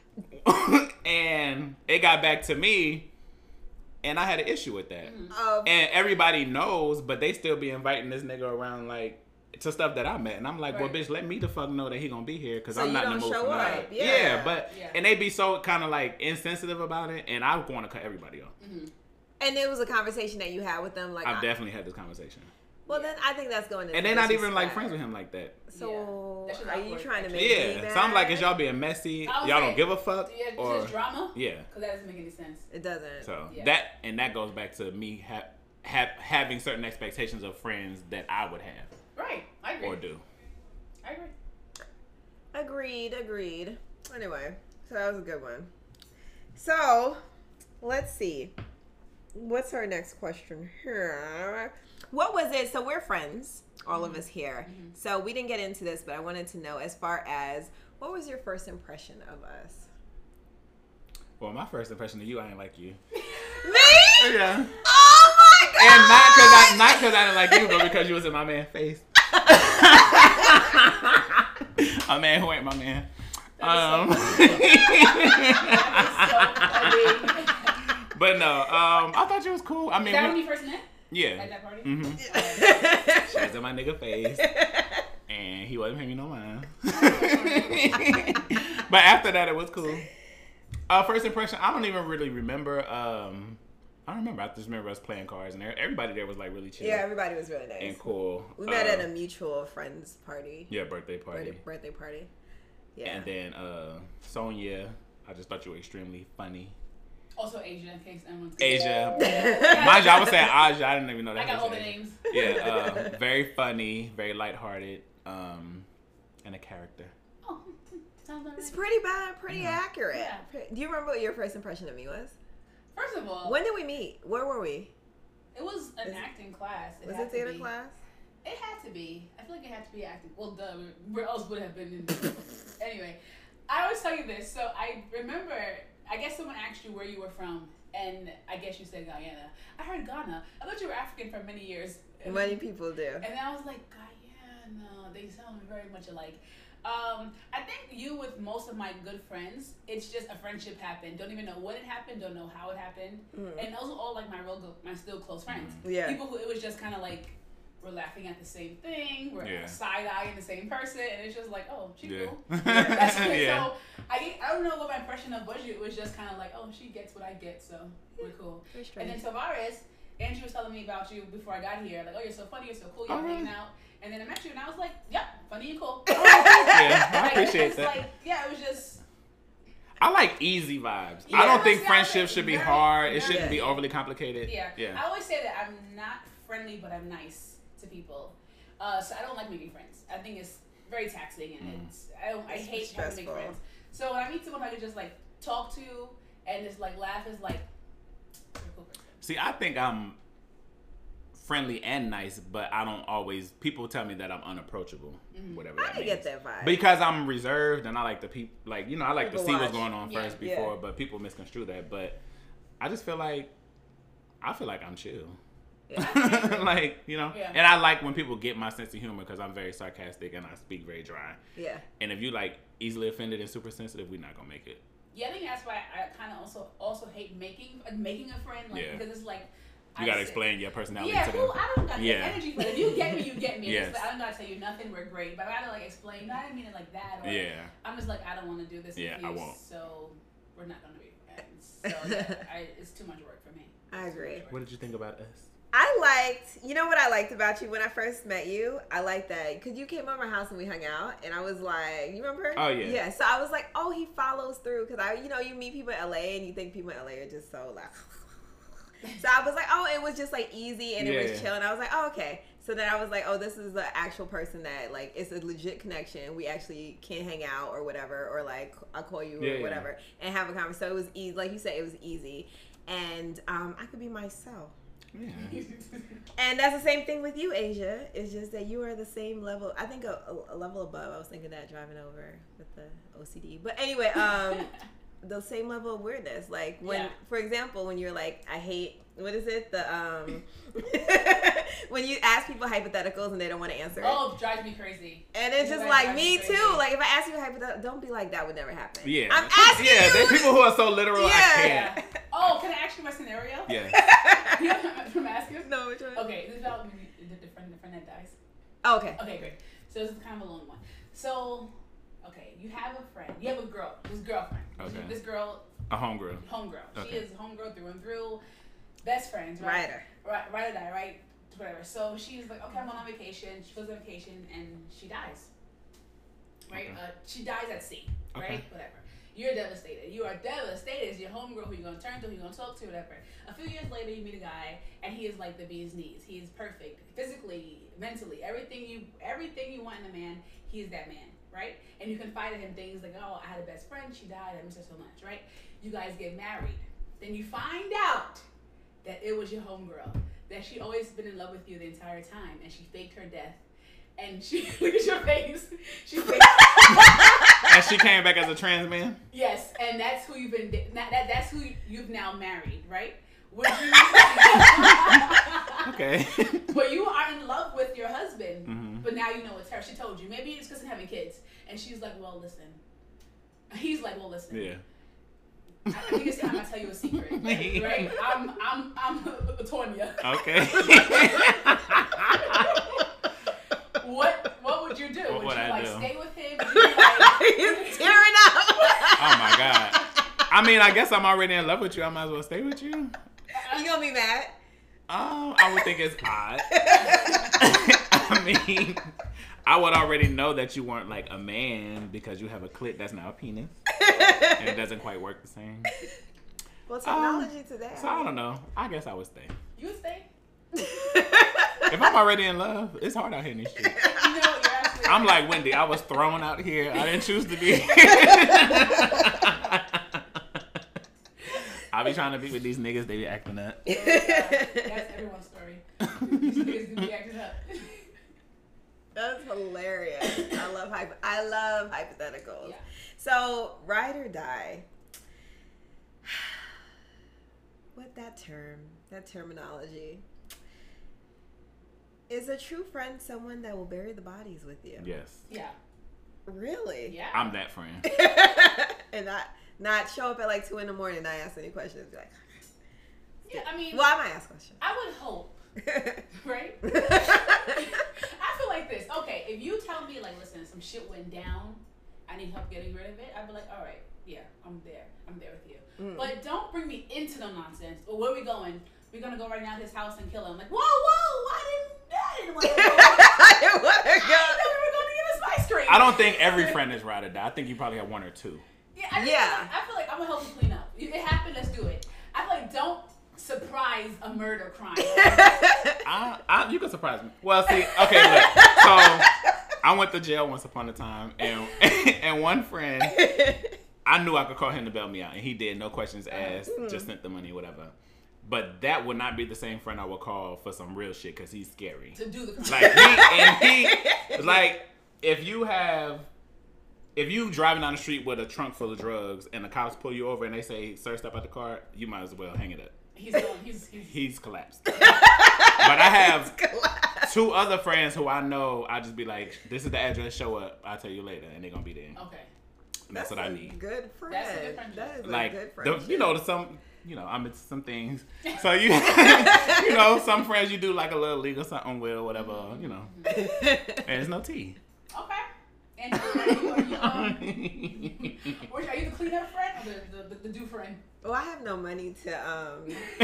And it got back to me, and I had an issue with that. Mm-hmm. Um, and everybody knows, but they still be inviting this nigga around like to stuff that I met. And I'm like, right. well, bitch, let me the fuck know that he gonna be here because so I'm not in the mood for that. Yeah. yeah, but yeah. And they be so kind of like insensitive about it, and I want to cut everybody off. Mm-hmm. And it was a conversation that you had with them, like I've I, definitely had this conversation. Well, then I think that's going. And they're not even like friends with him like that. So yeah. are you trying to make yeah? me mad? So I'm like, is y'all being messy? Y'all say, don't give a fuck, yeah, or just drama? Yeah, because that doesn't make any sense. It doesn't. So yeah. that and that goes back to me ha- ha- having certain expectations of friends that I would have. Right, I agree. Or do. I agree. Agreed. Agreed. Anyway, so that was a good one. So let's see. What's our next question here? What was it? So we're friends, all mm-hmm. of us here. Mm-hmm. So we didn't get into this, but I wanted to know as far as what was your first impression of us? Well, my first impression of you, I ain't like you. Me? Yeah. Oh my god! And not because I not because I didn't like you, but because you was in my man's face. My man who ain't my man. That um. is so funny. That is so funny. But no, um, I thought you was cool. I mean, is that we, when you first met? Yeah. At that party? Mm-hmm. Yeah. She was in my nigga face, and he wasn't paying me no mind. But after that, it was cool. Uh, first impression, I don't even really remember. Um, I don't remember. I just remember us playing cards, and everybody there was like really chill. Yeah, everybody was really nice and cool. We met uh, at a mutual friend's party. Yeah, birthday party. Birthday, birthday party. Yeah. And then uh, Sonia, I just thought you were extremely funny. Also Asia, in case anyone's Asia. Mind you, I was saying Aja. I didn't even know that. I got all the Asia. names. Yeah, uh, very funny, very lighthearted, um, and a character. Oh, sounds like it's pretty bad, pretty yeah. accurate. Yeah. Do you remember what your first impression of me was? First of all, when did we meet? Where were we? It was an Is, acting class. It was had it theater to be. class? It had to be. I feel like it had to be acting. Well, duh. Where else would it have been? In anyway, I always tell you this. So I remember. I guess someone asked you where you were from, and I guess you said Guyana. I heard Ghana. I thought you were African for many years. And Many then, people do. And then I was like, Guyana. They sound very much alike. Um, I think you with most of my good friends, it's just a friendship happened. Don't even know when it happened. Don't know how it happened. Mm. And those are all like my real, my still close friends. Yeah. People who it was just kind of like we're laughing at the same thing. We're yeah. side eyeing the same person, and it's just like, oh, she yeah. cool. That's it. yeah. So I I don't know what my impression of was. It was just kind of like, oh, she gets what I get, so yeah. we're cool. And then Tavares, Andrew was telling me about you before I got here. Like, oh, you're so funny, you're so cool, you're oh, hanging out. And then I met you, and I was like, yep, funny and cool. yeah, I appreciate like, that. Like, yeah, it was just. I like easy vibes. Yeah, I don't think friendship should be very, hard. It very, shouldn't be overly complicated. Yeah. yeah. I always say that I'm not friendly, but I'm nice to people. Uh, so I don't like making friends. I think it's very taxing, and mm. it's I don't I it's hate having to make friends. So when I meet someone I can just like talk to and just like laugh, is like. Cool. See, I think I'm friendly and nice, but I don't always. People tell me that I'm unapproachable, mm-hmm. whatever. I that can means. get that vibe because I'm reserved and I like the people, like you know, I like people to see watch. what's going on yeah. first before. Yeah. But people misconstrue that. But I just feel like I feel like I'm chill. Yeah. like you know, yeah. and I like when people get my sense of humor because I'm very sarcastic and I speak very dry. Yeah. And if you like easily offended and super sensitive, we're not gonna make it. Yeah, I think that's why I kind of also also hate making uh, making a friend, like yeah. because it's like. You gotta explain your personality yeah, to them. Yeah, I don't got yeah. the energy for it. If you get me, you get me. Yes. Like, I don't gotta tell you nothing. We're great, but I gotta like explain. No, I didn't mean it like that. Or, yeah. I'm just like I don't want to do this. Yeah, with you, I won't. So we're not gonna be friends. So yeah, I, it's too much work for me. I agree. What did you think about us? I liked, you know what I liked about you when I first met you? I liked that because you came over my house and we hung out, and I was like, you remember? Oh yeah. Yeah. So I was like, oh, he follows through because I, you know, you meet people in L A and you think people in L A are just so like. So I was like, oh, it was just like easy and it yeah, was yeah. chill, and I was like, oh, okay. So then I was like, oh, this is the actual person that like it's a legit connection. We actually can hang out or whatever, or like I'll call you yeah, or whatever yeah. and have a conversation. So it was easy, like you said, it was easy, and um, I could be myself. Yeah. And that's the same thing with you, Asia. It's just that you are the same level. I think a, a, a level above. I was thinking that driving over with the O C D. But anyway, um, the same level of weirdness. Like when, yeah. for example, when you're like, I hate, what is it? The um, when you ask people hypotheticals and they don't want to answer. Oh, it drives me crazy. And it's just that like me me too. Like if I ask you a hypothetical, don't be like that would never happen. Yeah. I'm asking yeah, you. there's people who are so literal. Yeah. I can't. Yeah. Oh, can I ask you my scenario? Yeah. From asking? No, which one? Okay, this is about the, the friend, the friend that dies. Oh, okay. Okay, great. So this is kind of a long one. So, okay, you have a friend. You have a girl. This girlfriend. Okay. This girl. A homegirl. Homegirl. Okay. She is homegirl through and through. Best friends, right? Ryder. Right, ride or die, right? Whatever. So she's like, okay, I'm on vacation. She goes on vacation and she dies. Right? Okay. Uh, she dies at sea. Right? Okay. Whatever. You're devastated. You are devastated. It's your homegirl who you're gonna turn to, who you're gonna talk to, whatever. A few years later, you meet a guy, and he is like the bee's knees. He is perfect, physically, mentally, everything you, everything you want in a man. He is that man, right? And you confide in him things like, oh, I had a best friend, she died, I miss her so much, right? You guys get married. Then you find out that it was your homegirl, that she always been in love with you the entire time, and she faked her death. And she, look at your face. She faked. And she came back as a trans man? Yes, and that's who you've been, that, that that's who you've now married, right? Would you? Okay. But you are in love with your husband, mm-hmm. but now you know it's her. She told you. Maybe it's because of having kids. And she's like, well, listen. He's like, well, listen. Yeah. I, I think it's time I tell you a secret, right? I'm, I'm, I'm Tonya. Okay. What, what would you do? What would, would you I like do? stay with him? Would you like, He's tearing up. Oh my God. I mean, I guess I'm already in love with you. I might as well stay with you. You gonna be mad? Um, I would think it's odd. I mean, I would already know that you weren't like a man because you have a clit that's now a penis, and it doesn't quite work the same. Well, technology um, today. So I don't know. I guess I would stay. you stay? If I'm already in love, it's hard out here in these streets. You know, you're absolutely I'm right. like Wendy. I was thrown out here. I didn't choose to be. I be trying to be with these niggas. They be acting up. Oh, that's everyone's story. These niggas do be acting up. That's hilarious. I love hypo- I love hypotheticals. Yeah. So, ride or die. what that term, that terminology. Is a true friend someone that will bury the bodies with you? Yes. Yeah. Really? Yeah. I'm that friend. And not not show up at like two in the morning and not ask any questions. Be like, Yeah, I mean, well, I might ask questions. I would hope, right? I feel like this. Okay, if you tell me, like, listen, some shit went down, I need help getting rid of it, I'd be like, all right, yeah, I'm there. I'm there with you. Mm. But don't bring me into the nonsense. Or where are we going? We're going to go right now to his house and kill him. Like, whoa, whoa, I didn't, I didn't want to go. I didn't want to I go. didn't know we were going to get a spice cream. I don't think every friend is ride or die. I think you probably have one or two. Yeah, I, just Yeah. Feel like, I feel like I'm going to help you clean up. It happened, let's do it. I feel like don't surprise a murder crime. I, I, you can surprise me. Well, see, okay, look. So I went to jail once upon a time, and and one friend, I knew I could call him to bail me out, and he did, no questions asked, Mm. just sent the money, whatever. But that would not be the same friend I would call for some real shit because he's scary. To do the crime. Like he and he, like if you have. If you driving down the street with a trunk full of drugs and the cops pull you over and they say, "Sir, step out the car," you might as well hang it up. He's going, he's, he's, He's collapsed. But I have two other friends who I know. I just be like, "This is the address. Show up. I'll tell you later," and they're gonna be there. okay. And that's, what a I need. Good friend. That's a good friendship. That is Like a good the, friendship. you know, the, some you know, I'm into some things. So you, you know, some friends you do like a little legal something with or whatever. You know, and there's no tea. Okay. And are you, are you, um, or are you the cleanup friend or the, the, the, the do friend? Well, I have no money to, um,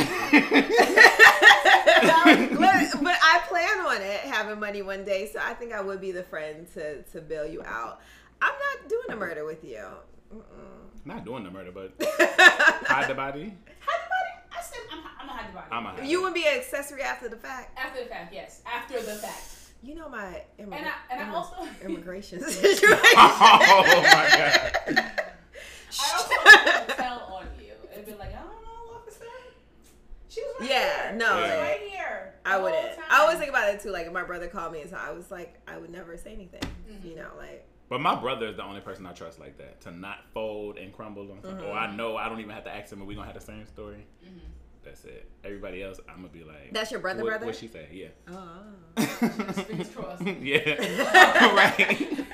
but, but I plan on it, having money one day, so I think I would be the friend to, to bail you out. I'm not doing a murder with you. Mm-mm. Not doing the murder, but hide the body. Hide the body? I said I'm, I'm gonna hide the body. I'm a hide. You would be an accessory after the fact. After the fact, yes. After the fact. You know my immig- And I, and I immig- also... immigration situation. Oh my god. I also want to tell on you. It'd be like, I don't know, officer. She was right Yeah, here. no, She was like- right here. the I whole wouldn't. time. I always think about it too. Like if my brother called me, and so I was like, I would never say anything. Mhm. You know, like But my brother is the only person I trust like that to not fold and crumble on something. Mhm. Or I know I don't even have to ask him if we gonna have the same story. Mhm. That's it. Everybody else, I'm gonna be like. that's your brother, what, brother. What she say? Yeah. Oh. Fingers crossed. Yeah. Right.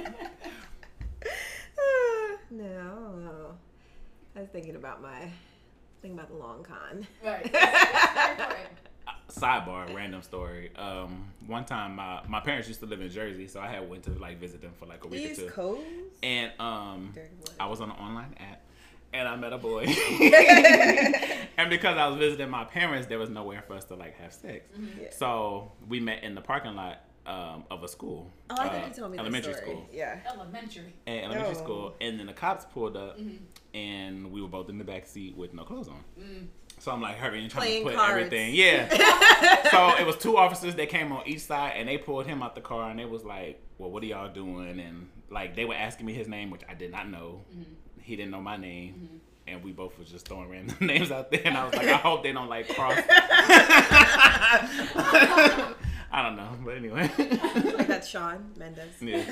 No, I was thinking about my thinking about the long con. Right. That's very important. Sidebar, random story. Um, one time my, my parents used to live in Jersey, so I had went to like visit them for like a week East or two. Coast. And um, Dirty water. I was on an online app, and I met a boy. And because I was visiting my parents, there was nowhere for us to like have sex. Yeah. So we met in the parking lot um, of a school. Oh, I think uh, you told me that elementary story. school. Yeah. Elementary. And elementary Oh. school, and then the cops pulled up, Mhm. and we were both in the back seat with no clothes on. Mm. So I'm like hurrying, trying Playing to put cards. everything. Yeah. So it was two officers that came on each side, and they pulled him out the car, and they was like, "Well, what are y'all doing?" And like they were asking me his name, which I did not know. Mhm. He didn't know my name. Mhm. And we both was just throwing random names out there, and I was like, I hope they don't like cross. I don't know, but anyway. Like that's Sean Mendes. Yeah.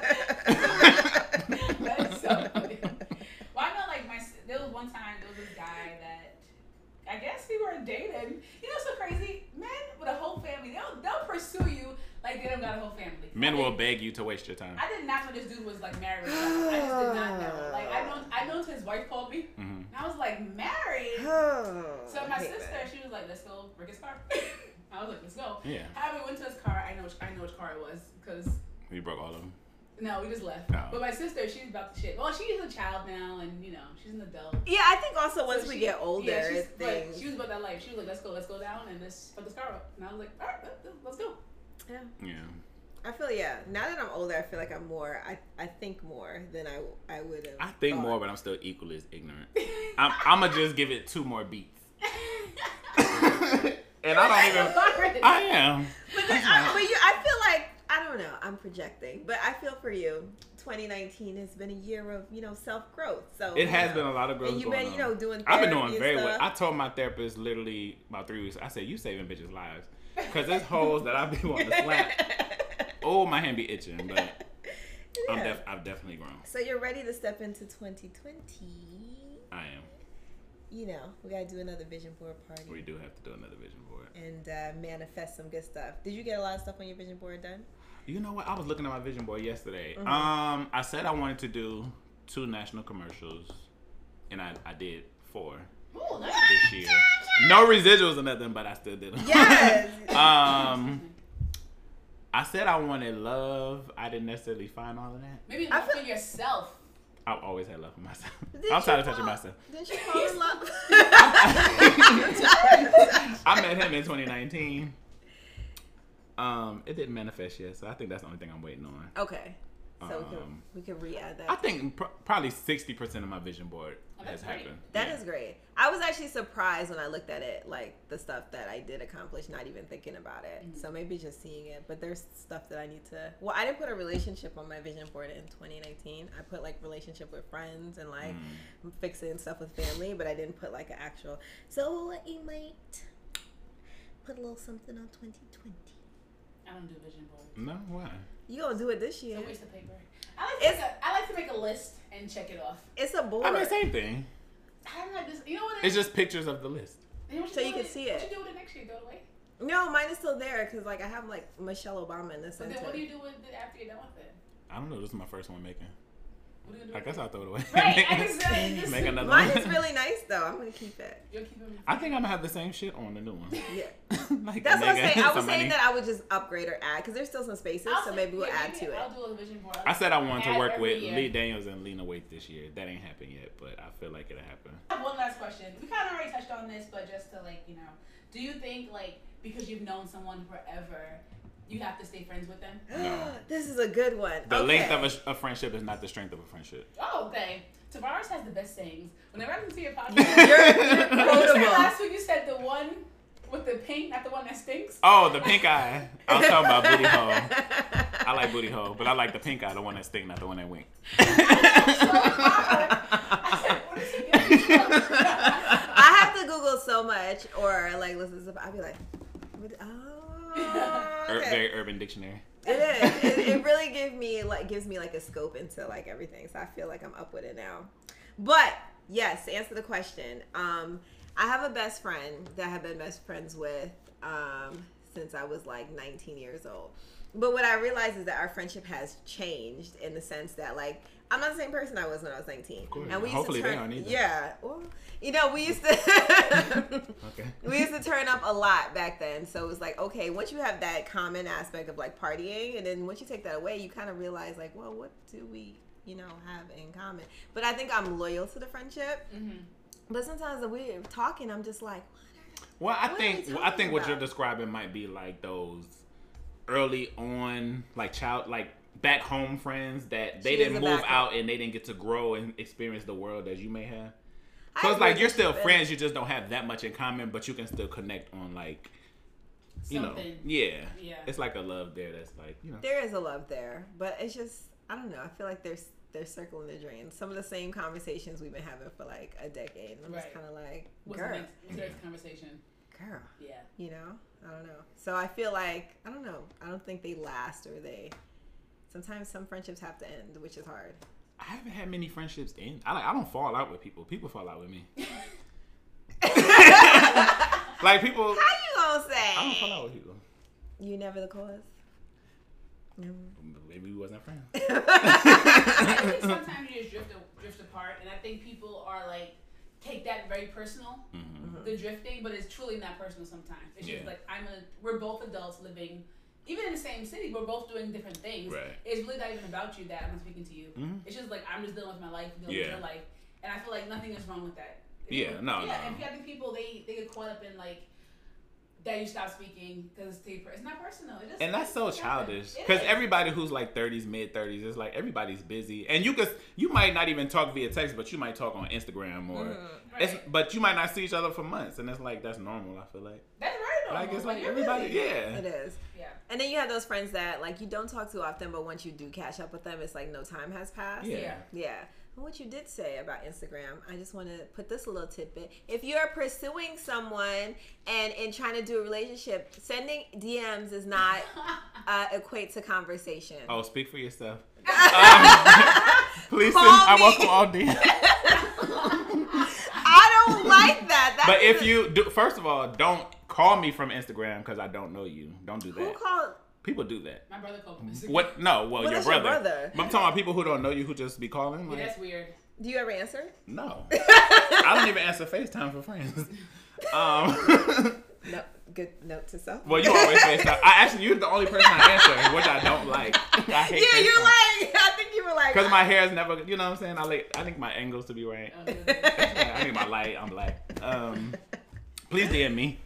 That is so funny. Well, I know, like, my there was one time there was this guy that I guess we were dating. You know, what's so crazy. Men with a whole family, they'll they'll pursue you like they don't got a whole family. Men I will mean, beg you to waste your time. I did not know this dude was like married. With I just did not know. Like I know, I know until his wife called me, hmm and I was like, married. Oh, So my I hate sister, that. she was like, let's go break his car. I was like, let's go. Yeah. How we went to his car, I know which, I know which car it was, because, You broke all of them. no, we just left. No. But my sister, she's about the shit. Well, she's a child now, and, you know, she's an adult. Yeah, I think also once So we she- get older, yeah, she's, it's like, things. she was about that life. She was like, let's go, let's go down, and let's fuck this car up. And I was like, all right, let's, let's go. Yeah. Yeah. I feel yeah. Now that I'm older, I feel like I'm more. I, I think more than I I would have. I think more, but I'm still equally as ignorant. I'm, I'm gonna just give it two more beats. And I don't even. I am. But, then, I, but you, I feel like I don't know. I'm projecting, but I feel for you. twenty nineteen has been a year of you know self growth. So It you has know, been a lot of growth. And you've going been you on. know doing. I've been therapy doing and very well. stuff. I told my therapist literally about three weeks. I said, "You saving bitches' lives," because there's hoes that I be wanting to slap. Oh, my hand be itching, but I'm Yeah. def- I've definitely grown. So you're ready to step into twenty twenty. I am. you know, we gotta do another vision board party. We do have to do another vision board. And uh, manifest some good stuff. Did you get a lot of stuff on your vision board done? You know what? I was looking at my vision board yesterday. Mm-hmm. Um, I said I wanted to do two national commercials, and I, I did four Ooh, nice. this year. No residuals or nothing, but I still did them. Yes. um, I said I wanted love. I didn't necessarily find all of that. Maybe I love feel- for yourself. I've always had love for myself. Did I'm tired you of touching fall- myself. Didn't you fall in love? I met him in twenty nineteen. Um, it didn't manifest yet, so I think that's the only thing I'm waiting on. Okay. So we Um, can we can re-add that. I think pr- probably sixty percent of my vision board Oh, has that's great. happened. That Yeah. is great. I was actually surprised when I looked at it, like the stuff that I did accomplish, not even thinking about it. Mm-hmm. So maybe just seeing it. But there's stuff that I need to. Well, I didn't put a relationship on my vision board in twenty nineteen. I put like relationship with friends and like Mm. fixing stuff with family, but I didn't put like an actual. So you might put a little something on twenty twenty. I don't do vision boards. No, why? You gonna do it this year? It's a waste of paper. I like, to It's- make a, I like to make a list and check it off. It's a board. I mean, same thing. I don't like this. You know what? It It's is? just pictures of the list. You know what so do you with can see What it. you do with it next year? Throw it away. No, mine is still there because like I have like Michelle Obama in the But center. then what do you do with it after you're done with it? I don't know. This is my first one making. What do you do I with guess it? I'll throw it away. Right, I just, I just Make another Mine one. is really nice though. I'm gonna keep it. You'll keep them. I think I'm gonna have the same shit on the new one. Yeah. Like That's a what I'm nigga, saying. I was somebody- saying that I would just upgrade or add because there's still some spaces, I'll so say- maybe we'll yeah, add maybe to it. I'll do a vision board. I said I wanted to Add work every with year. Lee Daniels and Lena Waithe this year. That ain't happened yet, but I feel like it'll happen. I have one last question. We kind of already touched on this, but just to like, you know, do you think like because you've known someone forever, you have to stay friends with them? No. This is a good one. The okay. length of a, a friendship is not the strength of a friendship. Oh, okay. Tavares has the best sayings. Whenever I listen to your podcast, You're, you're What you said quotable. last week you said the one with the pink, not the one that stinks. Oh, the pink eye. I was talking about booty hole. I like booty hole, but I like the pink eye, the one that stink, not the one that wink. I said, what is he getting? I have to Google so much or like listen to. I'll be like, what- oh, Ur- okay. very Urban Dictionary. It is. It, it really gives me like gives me like a scope into like everything. So I feel like I'm up with it now. But yes, to answer the question, um, I have a best friend that I have been best friends with um, since I was like nineteen years old. But what I realized is that our friendship has changed in the sense that like I'm not the same person I was when I was nineteen. course. And we used Hopefully to they turn, aren't either. yeah. Well, you know, we used to Okay. we used to turn up a lot back then. So it was like, okay, once you have that common aspect of like partying, and then once you take that away, you kind of realize like, well, what do we, you know, have in common? But I think I'm loyal to the friendship. Mm-hmm. But sometimes when we're talking, I'm just like, Well, I What are think we I talking think what you're about? describing might be like those early on, like child, like back home friends that they She is didn't a move back out and they didn't get to grow and experience the world as you may have. I So it's have like you're still relationship friends, you just don't have that much in common, but you can still connect on like, you know, Something. yeah, Yeah. It's like a love there that's like, you know. There is a love there, but it's just I don't know. I feel like there's they're circling the drain. Some of the same conversations we've been having for like a decade, and I'm just Right. kind of like, What's the girl, next, what's the next conversation? girl. Yeah. You know, I don't know. So I feel like I don't know. I don't think they last, or they. Sometimes some friendships have to end, which is hard. I haven't had many friendships end. I like I don't fall out with people. People fall out with me. Like people, How you gonna say? I don't fall out with people. You never the cause. No. Maybe we wasn't friends. I think sometimes you just drift, drift apart, and I think people are like take that very personal, Mm-hmm. the drifting, but it's truly not personal sometimes. It's just Yeah. like I'm a, we're both adults living, even in the same city, we're both doing different things. Right. It's really not even about you that I'm speaking to you. Mhm. It's just like I'm just dealing with my life, dealing Yeah. with your life, and I feel like nothing is wrong with that. Yeah, no, yeah, no. and I think people they they get caught up in like that you stop speaking because it's, too per- it's not personal. It just, And that's so it's nothing. childish. It Because is. everybody who's like thirties, mid thirties, is like everybody's busy, and you could you might not even talk via text, but you might talk on Instagram or. Right. It's, but you might not see each other for months, and it's like that's normal. I feel like That's very normal. like it's like you're everybody, busy. yeah. It is. Yeah. And then you have those friends that like you don't talk too often, but once you do catch up with them, it's like no time has passed. Yeah. Yeah. Yeah. And what you did say about Instagram, I just want to put this a little tidbit. If you're pursuing someone and in trying to do a relationship, sending D Ms is not uh, equate to conversation. Oh, speak for yourself. Um, please, send, Call I me. welcome all D Ms. I don't like that But if is- you do, first of all, don't call me from Instagram because I don't know you. Don't do who that. called? People do that. My brother called me. What? No, well, Well, your that's your brother. brother. But I'm talking about people who don't know you who just be calling. Yeah, Like, that's weird. Do you ever answer? no, I don't even answer FaceTime for friends. Um, No. Good note to self. well, you always FaceTime. I actually, you're the only person I answer, which I don't like. I hate Yeah, you're FaceTime. like. I think you were like. Because my hair is never, you know what I'm saying? I like, I think my angles to be right. Oh, good. I think my light, I'm black. Um, please D M me.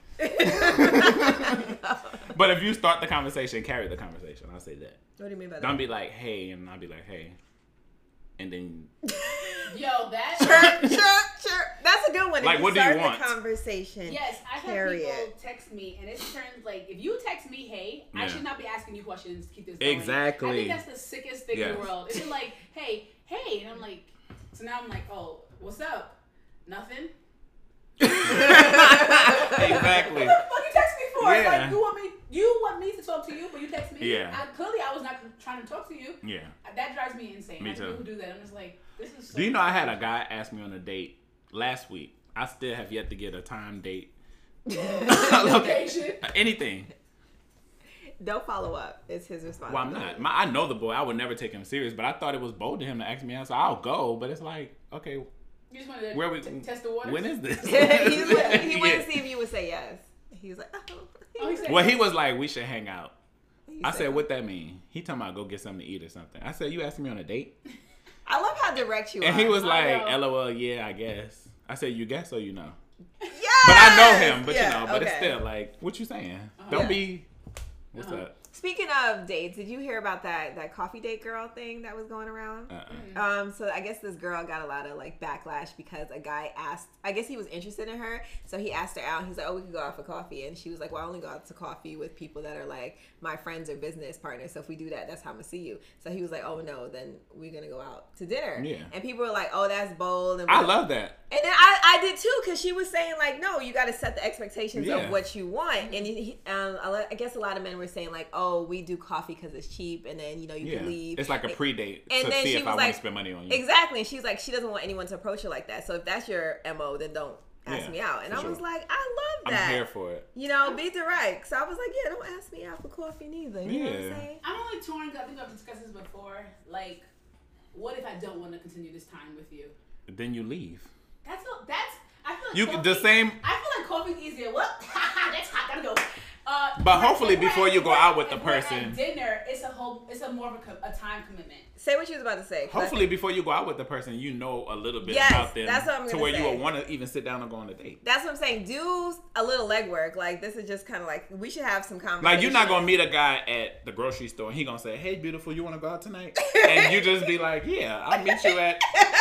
But if you start the conversation, carry the conversation. I'll say that. What do you mean by that? Don't be like, hey, and I'll be like, hey. And then, Yo, that. Chirp, chirp, chirp. That's a good one. Like, if what you do you start want? The conversation. Yes, I've had Carry people it. text me, and it turns like if you text me, "Hey," I Yeah. should not be asking you questions to keep this going. Exactly. I think that's the sickest thing in Yes. the world. It's just like, "Hey, hey," and I'm like, so now I'm like, "Oh, what's up? Nothing." exactly. What the fuck you text me for? Yeah. Like you want me, you want me to talk to you, but you text me. Yeah. I, clearly, I was not trying to talk to you. Yeah. That drives me insane. Me like, too. People who do that, I'm just like, this is. So Do you know I had a guy ask me on a date last week? I still have yet to get a time date. Location. Anything. Don't follow up. It's his Well, responsibility. I'm not. My, I know the boy. I would never take him serious, but I thought it was bold of him to ask me out, so I'll go. But it's like, okay, You just wanted to where we t- test the waters. when is this? He's like, he wanted Yeah. to see if you would say yes. He was like, oh. Oh, he said- Well, he was like, we should hang out. He I said, what that mean? He talking about go get something to eat or something. I said, you asking me on a date? I love how direct you are. And he was I like, know. LOL, yeah, I guess. I said, you guess or you know? yes! But I know him, but Yeah, you know, but it's okay. still like, what you saying? Uh-huh. Don't Yeah. be, what's Uh-huh. up? Speaking of dates, did you hear about that that coffee date girl thing that was going around? Uh-uh. Um, so I guess this girl got a lot of like backlash because a guy asked. I guess he was interested in her, so he asked her out. And he's like, "Oh, we could go out for coffee," and she was like, "Well, I only go out to coffee with people that are like my friends or business partners. So if we do that, that's how I'm gonna see you." So he was like, "Oh no, then we're gonna go out to dinner." Yeah. And people were like, "Oh, that's bold." And I we- love that. And then I, I did too, because she was saying like, no, you got to set the expectations Yeah. of what you want. And he, um, I li- I guess a lot of men were saying like, oh, we do coffee because it's cheap, and then you know you Yeah. can leave. It's like a And- pre-date and to then see she if was I want like- to spend money on you. Exactly. And she's like, she doesn't want anyone to approach her like that. So if that's your M O, then don't ask Yeah, me out. And for I was sure. like, I love I'm that. here for it. You know, be direct. So I was like, yeah, don't ask me out for coffee neither. You know what I'm Yeah. saying? I'm only torn. I think I've discussed this before. Like, what if I don't want to continue this time with you? Then you leave. That's a, that's. I feel like You coffee, the same. I feel like coffee's easier. Well, that's hot. Gotta go. Uh, But if hopefully if we're before at- you if go we're- out with the if we're at person- dinner, it's a whole. It's a more of a, co- a time commitment. Say what you was about to say. 'cause I Hopefully think- before you go out with the person, you know a little bit Yes, about them that's what I'm to gonna where you say. will want to even sit down and go on a date. That's what I'm saying. Do a little legwork. Like this is just kind of like we should have some conversation. Like you're not gonna meet a guy at the grocery store and he gonna say, "Hey, beautiful, you want to go out tonight?" And you just be like, "Yeah, I'll meet you at."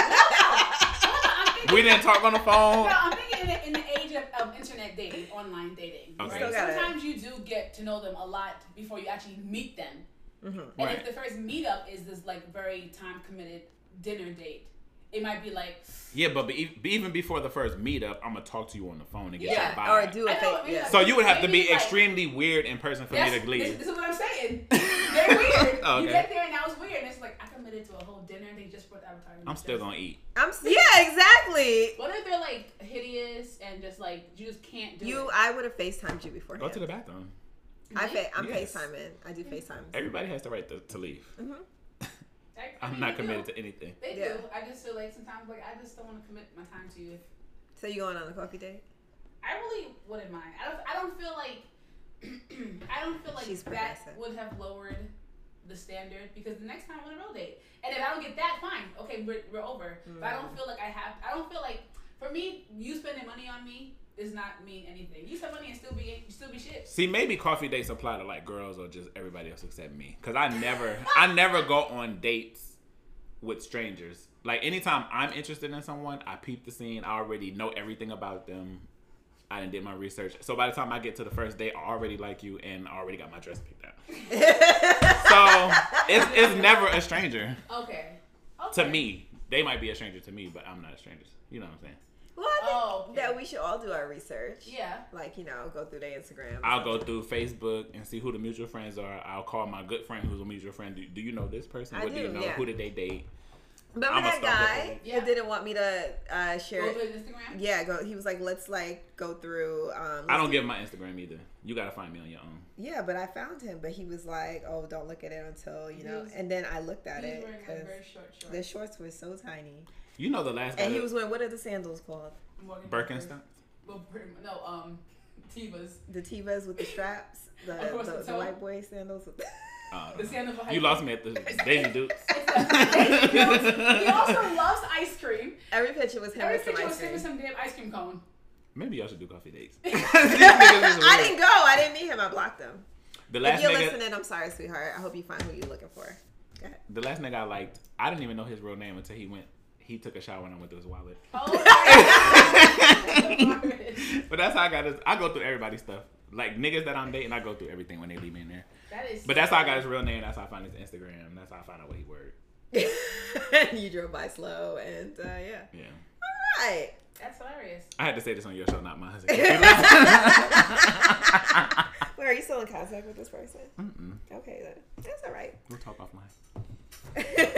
I'm thinking, We didn't talk on the phone. No, I'm thinking in the, in the age of, of internet dating, online dating. Okay. Right? Still gotta- Sometimes you do get to know them a lot before you actually meet them. Mm-hmm. And Right. if the first meetup is this like very time committed dinner date, it might be like, Yeah, but be, even before the first meetup, I'm gonna talk to you on the phone and get Yeah, your vibe. or do a I know, fake. maybe Yeah. like- So you would have to be Maybe, like- extremely weird in person for that's, me to this, leave. this is what I'm saying. They're weird. Okay. You get there and that was weird. And it's like, I committed to a whole dinner and they just brought the advertisement. I'm still gonna eat. I'm s- yeah, exactly. What if they're like hideous and just like, you just can't do You, it? I would have FaceTimed you before. Go to the bathroom. I fa- I'm Yes. FaceTiming. I do FaceTime. Everybody has the right to, to leave. Mm-hmm. I, I I'm mean, not they committed do. to anything. They Yeah. do. I just feel like sometimes, like, I just don't want to commit my time to you. If So you going on a coffee date? I really wouldn't mind. I don't. I don't feel like. I don't feel like She's that progressive. would have lowered the standard because the next time I want a real date, and if I don't get that, fine. Okay, we're, we're over. But I Mm. don't feel like I have. I don't feel like for me, you spending money on me does not mean anything. You spend money and still be still be shit. See, maybe coffee dates apply to like girls or just everybody else except me. Cause I never, I never go on dates with strangers. Like anytime I'm interested in someone, I peep the scene. I already know everything about them. I done did my research. So by the time I get to the first date, I already like you and I already got my dress picked out. So it's it's never a stranger Okay. to Okay. me. They might be a stranger to me, but I'm not a stranger. You know what I'm saying? Well, I think Oh, okay. that we should all do our research. Yeah. Like, you know, go through their Instagram. I'll go through Facebook and see who the mutual friends are. I'll call my good friend who's a mutual friend. Do, do you know this person? I What do, do, you know? yeah. Who did they date? Remember I'm a that stalker guy police. Yeah. who didn't want me to uh, share Go it? to his Instagram. Yeah, go. He was like, let's like go through. Um, I don't let's give my Instagram either. You gotta find me on your own. Yeah, but I found him, but he was like, "Oh, don't look at it until you He know." was- And then I looked at He was it wearing like because very short shorts. the shorts were so tiny, You know the last guy. and he that- was wearing what are the sandals called? Morgan Birkenstock. Well, pretty much- no, um, Tevas. The Tevas with the straps, the Across the, the the toe. white boy sandals. With the Uh, The sandal for you hiking. lost me at the Daisy Dukes. He also loves ice cream. Every picture was him Every with some picture ice was him cream. with some damn ice cream cone. Maybe y'all should do coffee dates. I didn't go. I didn't meet him. I blocked him. The If last you're nigga, listening, I'm sorry, sweetheart. I hope you find who you're looking for. Go ahead. the last nigga I liked, I didn't even know his real name until he went. He took a shower and I went through his wallet. Oh, But that's how I got his. I go through everybody's stuff. Like niggas that I'm dating, I go through everything when they leave me in there. that is. But that's how I got his real name. That's how I found his Instagram. That's how I found out what he worked. You drove by slow, and uh, yeah. Yeah. All right. That's hilarious. I had to say this on your show, not mine. Wait, are you still in contact with this person? Mm-mm. Okay, then that's all right. We'll talk offline. I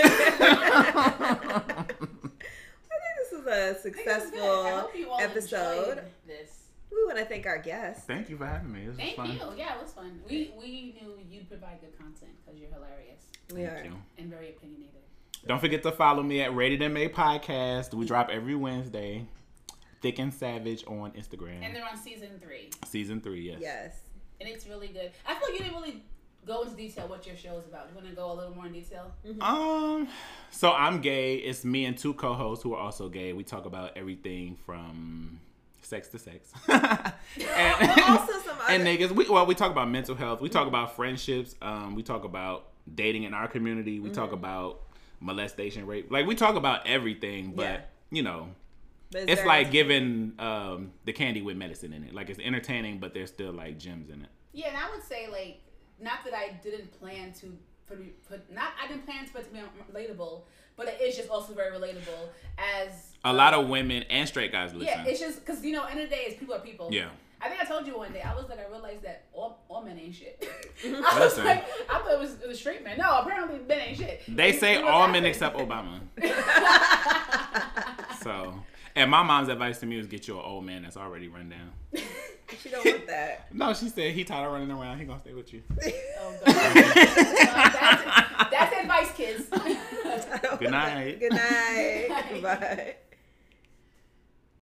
think this was a I think it was good. I successful hope you all episode. enjoyed this. We want to thank our guests. Thank you for having me. This was Thank fun. you. Yeah, it was fun. We we knew you'd provide good content because you're hilarious We Thank are. you. and very opinionated. Don't forget to follow me at Rated M A Podcast. We drop every Wednesday. Thick and Savage on Instagram. And they're on season three, Season three, yes. Yes. and it's really good. I feel like you didn't really go into detail what your show is about. You want to go a little more in detail? Um, so I'm gay. It's me and two co-hosts who are also gay. We talk about everything from sex to sex. and, Also some other. and niggas. We, well, we talk about mental health. We talk about friendships. Um, we talk about dating in our community. We talk about molestation, rape. Like we talk about everything, but Yeah. you know, But it's very- like giving um the candy with medicine in it. Like it's entertaining, but there's still like gems in it. Yeah, and I would say like not that I didn't plan to put put not I didn't plan for it to be relatable, but it is just also very relatable as A lot of women and straight guys listen. yeah. It's just because you know, end of the day, is people are people. Yeah. I think I told you one day. I was like, I realized that all, all men ain't shit. I was Listen. like, I thought it was, it was straight men. No, apparently men ain't shit. They say We were all men laughing. except Obama. So, and my mom's advice to me was get you an old man that's already run down. She don't want that. No, she said he tired of running around. He gonna stay with you. Oh, God. Well, that's, that's advice, kids. I don't Good want that. night. Good night. Bye.